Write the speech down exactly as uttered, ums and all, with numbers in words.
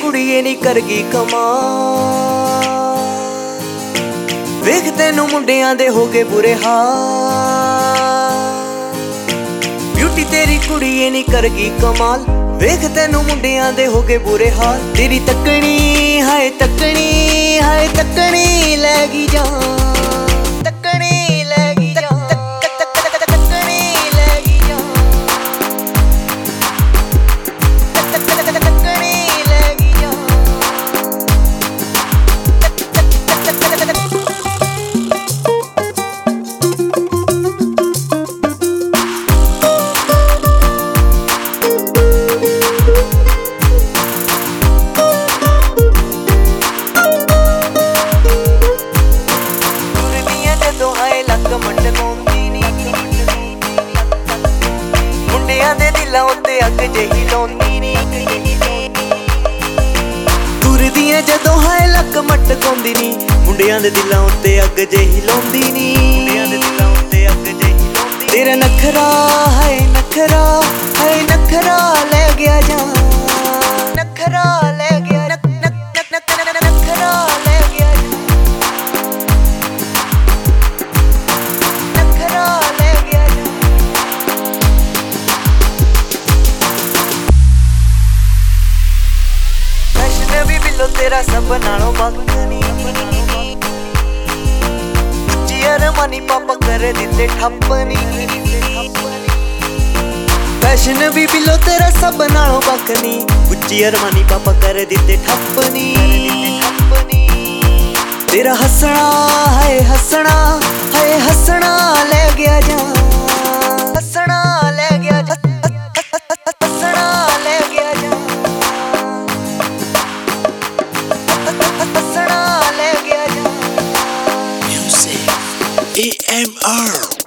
ਕੁੜੀਏ ਨੀ ਕਰ ਗਈ ਕਮਾਲ। ਵੇਖ ਤੈਨੂੰ ਮੁੰਡਿਆਂ ਦੇ ਹੋ ਗਏ ਬੁਰੇ ਹਾਲ। ਬਿਊਟੀ ਤੇਰੀ ਕੁੜੀਏ ਨੀ ਕਰ ਗਈ ਕਮਾਲ। ਵੇਖ ਤੈਨੂੰ ਮੁੰਡਿਆਂ ਦੇ ਹੋ ਗਏ ਬੁਰੇ ਹਾਲ। ਤੇਰੀ ਤੱਕਣੀ ਹਾਏ ਤੱਕਣੀ ਹਾਏ ਤੱਕਣੀ ਲੈ ਗਈ ਜਾਨ। ਤੱਕਣੀ ਲੈ ਗਈ ਜਾਨ। ਤੱਕਣੀ ਲੈ ਗਈ ਜਾਨ। ਤੱਕਣੀ ਲੈ ਗਈ ਜਾਨ। ਮੁੰਡਿਆਂ ਦੇ ਦਿਲਾਂ ਉੱਤੇ ਅੱਗ ਜਿਹੀ ਲਾਉਂਦੀ ਨੀ। ਤੁਰਦੀਆਂ ਜਦੋਂ ਹਾਏ ਲੱਕ ਮਟਕਾਉਂਦੀ ਨੀ। ਮੁੰਡਿਆਂ ਦੇ ਦਿਲਾਂ ਉੱਤੇ ਅੱਗ ਜਿਹੀ ਲਾਉਂਦੀ ਨੀ। ਮੁੰਡਿਆਂ ਦੇ ਦਿਲਾਂ ਉੱਤੇ ਅੱਗ ਜਿਹੀ ਲਾਉਂਦੀ। ਤੇਰਾ ਨਖਰਾ ਹਾਏ ਨਖਰਾ ਹਾਏ ਨਖਰਾ ਲੈ ਗਿਆ ਜਾਨ। ਨਖਰਾ ਲੈ ਗਿਆ ਨਖਰਾ ਲੈ ਗਿਆ ਨਖਰਾ ਲੈ ਗਿਆ। ਵੀ ਬਿੱਲੋ ਤੇਰਾ ਸਭ ਨਾਲੋਂ ਵੱਖ ਨੀ। ਉੱਚੀ ਅਰਮਾਨੀ ਪਾਪਾ ਕਰ ਦਿੱਤੇ ਠੱਪ ਨੀ। ਫੈਸ਼ਨ ਵੀ ਬਿੱਲੋ ਤੇਰਾ ਸਭ ਨਾਲੋਂ ਵੱਖ ਨੀ। ਉੱਚੀ ਅਰਮਾਨੀ ਪਾਪਾ ਕਰ ਦਿੱਤੇ ਠੱਪ ਨੀ। ਤੇਰਾ ਹੱਸਣਾ ਹਾਏ ਹੱਸਣਾ ਹਾਏ ਹੱਸਣਾ ਲੈ ਗਿਆ ਜਾਨ। ਹੱਸਣਾ ਲੈ ਗਿਆ ਹੱਸਣਾ ਲੈ ਗਿਆ ਜਾਨ। Music E M R